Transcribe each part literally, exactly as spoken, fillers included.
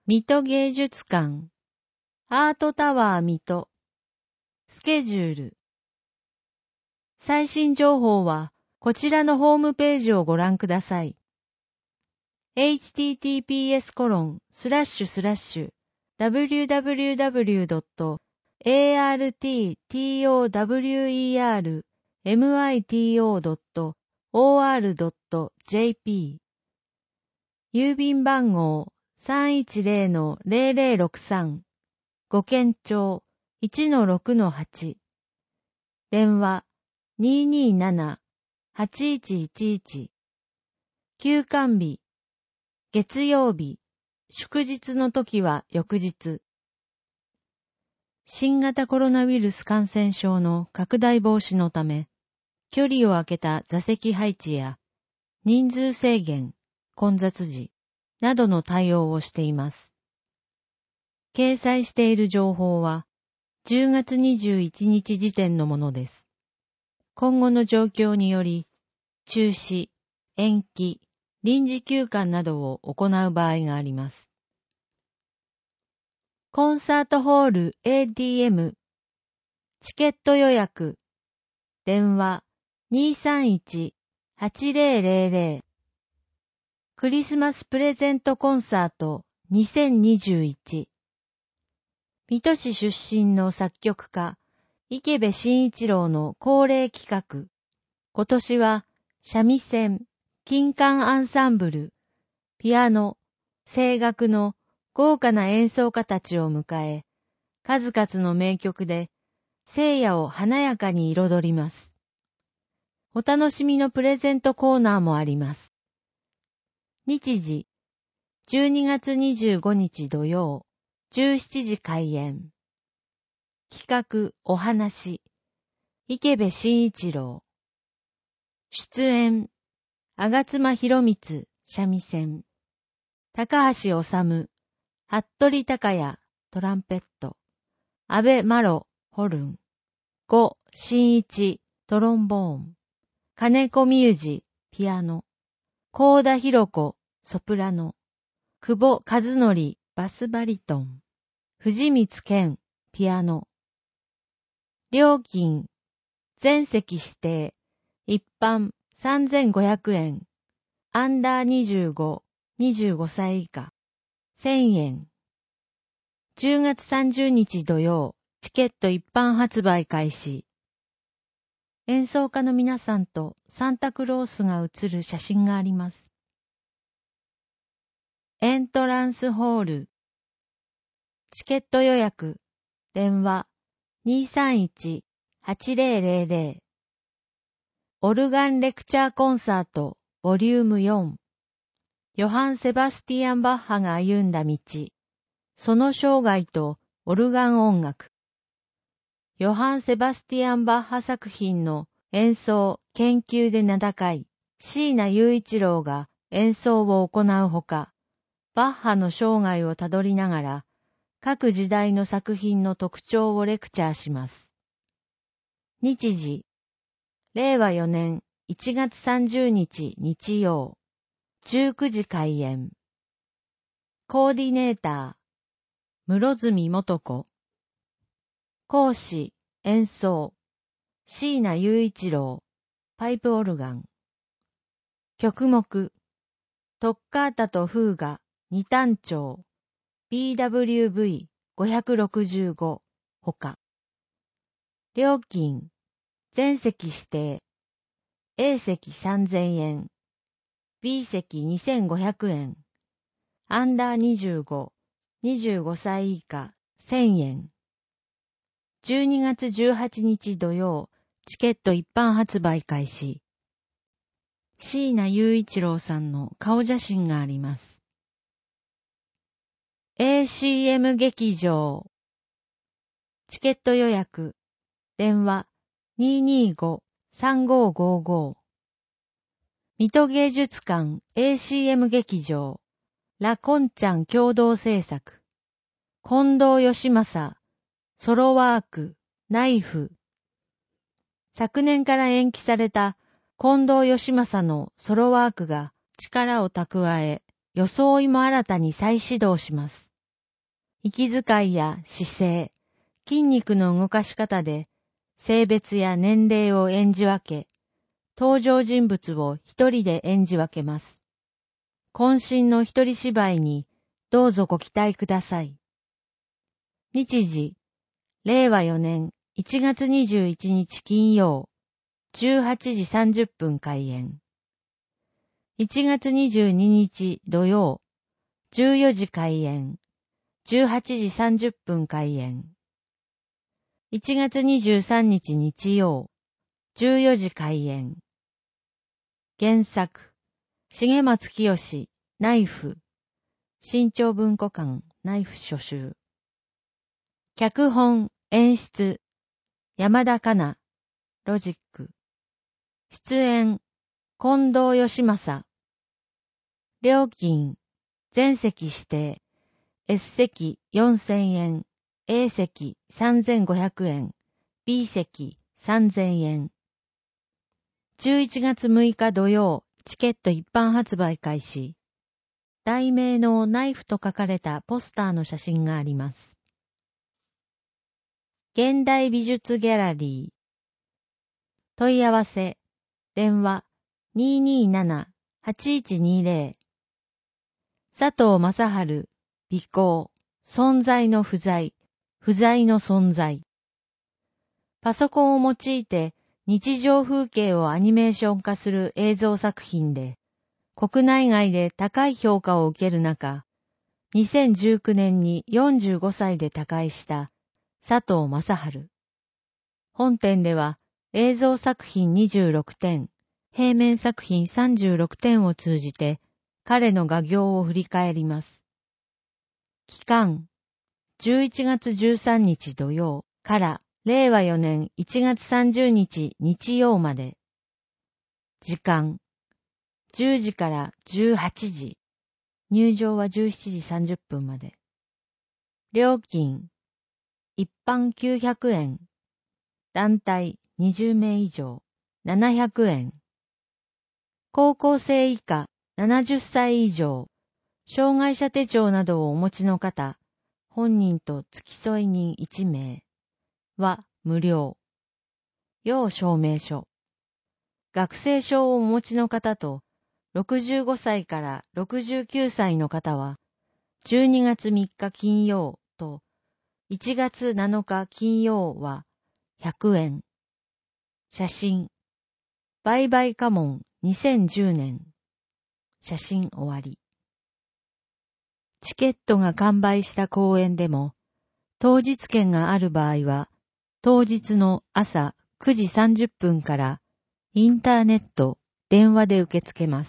水戸芸術館、アートタワー水戸、スケジュール。最新情報はこちらのホームページをご覧ください。エイチティーティーピーエスコロンスラッシュスラッシュダブリューダブリューダブリュードットアールティータワーミトドットオーアールドットジェーピー 郵便番号 さんいちゼロのゼロゼロろくさん 五軒町 いちのろくのはち 電話 にーにーなな はちいちいちいち 休館日月曜日祝日の時は翌日。新型コロナウイルス感染症の拡大防止のため、距離を空けた座席配置や人数制限、混雑時などの対応をしています。掲載している情報はじゅうがつにじゅういちにち時点のものです。今後の状況により、中止、延期、臨時休館などを行う場合があります。コンサートホール エーティーエム チケット予約電話 にーさんいち はちゼロゼロゼロ クリスマスプレゼントコンサートにせんにじゅういち水戸市出身の作曲家池部慎一郎の恒例企画。今年は三味線、金管アンサンブル、ピアノ、声楽の豪華な演奏家たちを迎え、数々の名曲で聖夜を華やかに彩ります。お楽しみのプレゼントコーナーもあります。日時、じゅうにがつにじゅうごにち土曜、じゅうしちじ開演。企画お話、池部慎一郎。出演、吾妻博光、三味線。高橋修、服部孝也、トランペット。安倍麻呂、ホルン。呉真一、トロンボーン。金子美裕、ピアノ。幸田博子、ソプラノ。久保和則、バスバリトン。藤光健、ピアノ。料金、全席指定、一般さんぜんごひゃくえん。アンダーにじゅうご、にじゅうごさい以下、せんえん。じゅうがつさんじゅうにち土曜、チケット一般発売開始。演奏家の皆さんとサンタクロースが写る写真があります。エントランスホール。チケット予約、電話 にーさんいち はちゼロゼロゼロ。オルガンレクチャーコンサートボリュームよん。ヨハン・セバスティアン・バッハが歩んだ道、その生涯とオルガン音楽。ヨハン・セバスティアン・バッハ作品の演奏、研究で名高い椎名雄一郎が演奏を行うほか、バッハの生涯をたどりながら、各時代の作品の特徴をレクチャーします。日時、れいわよねんいちがつさんじゅうにち日曜、じゅうくじ開演。コーディネーター、室積元子。講師、演奏、椎名雄一郎、パイプオルガン。曲目、トッカータとフーガ、二単調、ビーダブリューブイごひゃくろくじゅうご、ほか。料金、全席指定、A 席さんぜんえん、B 席にせんごひゃくえん、アンダーにじゅうご、にじゅうごさい以下せんえん。じゅうにがつじゅうはちにち土曜、チケット一般発売開始。椎名雄一郎さんの顔写真があります。エーシーエム 劇場。チケット予約。電話 にーにーご さんごーごーごー。水戸芸術館 エーシーエム 劇場。ラ・コンちゃん共同制作。近藤義正。ソロワーク。ナイフ。昨年から延期された近藤義正のソロワークが力を蓄え、装いも新たに再始動します。 息遣いや姿勢、筋肉の動かし方で、性別や年齢を演じ分け、登場人物を一人で演じ分けます。渾身の一人芝居にどうぞご期待ください。日時、れいわよねんいちがつにじゅういちにち金曜、じゅうはちじさんじゅっぷん開演。いちがつにじゅうににち土曜、じゅうよじ開演、じゅうはちじさんじゅっぷん開演。いちがつにじゅうさんにち日曜、じゅうよじ開演。原作、重松清、ナイフ、新潮文庫館、ナイフ初集。脚本、演出、山田香奈、ロジック。出演、近藤義正。料金、全席指定。S 席よんせんえん、A 席さんぜんごひゃくえん、B 席さんぜんえん。じゅういちがつむいか土曜、チケット一般発売開始。題名のナイフと書かれたポスターの写真があります。現代美術ギャラリー。問い合わせ、電話 にーにーなな はちいちにーぜろ。佐藤正春、尾行、存在の不在、不在の存在。パソコンを用いて日常風景をアニメーション化する映像作品で、国内外で高い評価を受ける中、にせんじゅうきゅうねんによんじゅうごさいで他界した佐藤正春。本展では映像作品にじゅうろくてん、平面作品さんじゅうろくてんを通じて彼の画業を振り返ります。期間、じゅういちがつじゅうさんにち土曜かられいわよねんいちがつさんじゅうにち日曜まで。時間、じゅうじからじゅうはちじ。入場はじゅうしちじさんじゅっぷんまで。料金、一般きゅうひゃくえん。団体にじゅうめい以上、ななひゃくえん。高校生以下ななじゅっさい以上、障害者手帳などをお持ちの方、本人と付き添い人いちめいは無料。要証明書。学生証をお持ちの方と、ろくじゅうごさいからろくじゅうきゅうさいの方は、じゅうにがつみっか金曜といちがつなのか金曜はひゃくえん。写真。売買家紋にせんじゅうねん。写真終わり。チケットが完売した公演でも、当日券がある場合は、当日の朝くじさんじゅっぷんからインターネット、電話で受け付けます。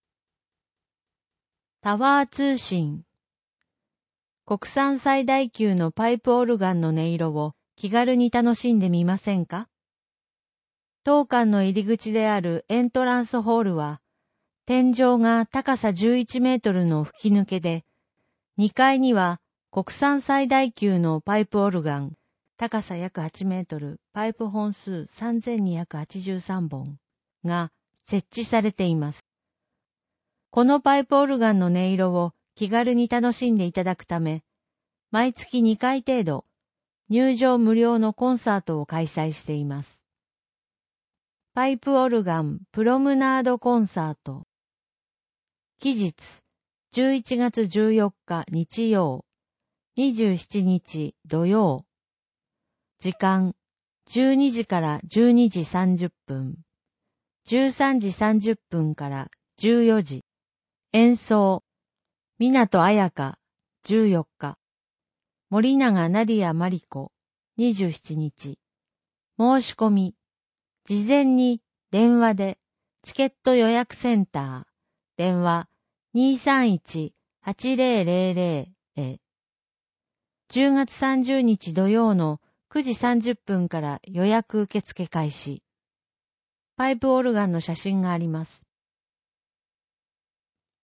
タワー通信。国産最大級のパイプオルガンの音色を気軽に楽しんでみませんか？当館の入り口であるエントランスホールは、天井が高さじゅういちメートルの吹き抜けで、にかいには国産最大級のパイプオルガン、高さ約はちメートル、パイプ本数さんぜんにひゃくはちじゅうさんぼんが設置されています。このパイプオルガンの音色を気軽に楽しんでいただくため、毎月にかい程度、入場無料のコンサートを開催しています。パイプオルガンプロムナードコンサート。期日、じゅういちがつじゅうよっか日曜、にじゅうしちにち土曜。時間、じゅうにじからじゅうにじさんじゅっぷん、じゅうさんじさんじゅっぷんからじゅうよじ。演奏、湊彩香、じゅうよっか。森永ナディアマリコ、にじゅうしちにち。申し込み、事前に電話でチケット予約センター、電話 にーさんいち はちぜろぜろぜろ へ。じゅうがつさんじゅうにち土曜のくじさんじゅっぷんから予約受付開始。パイプオルガンの写真があります。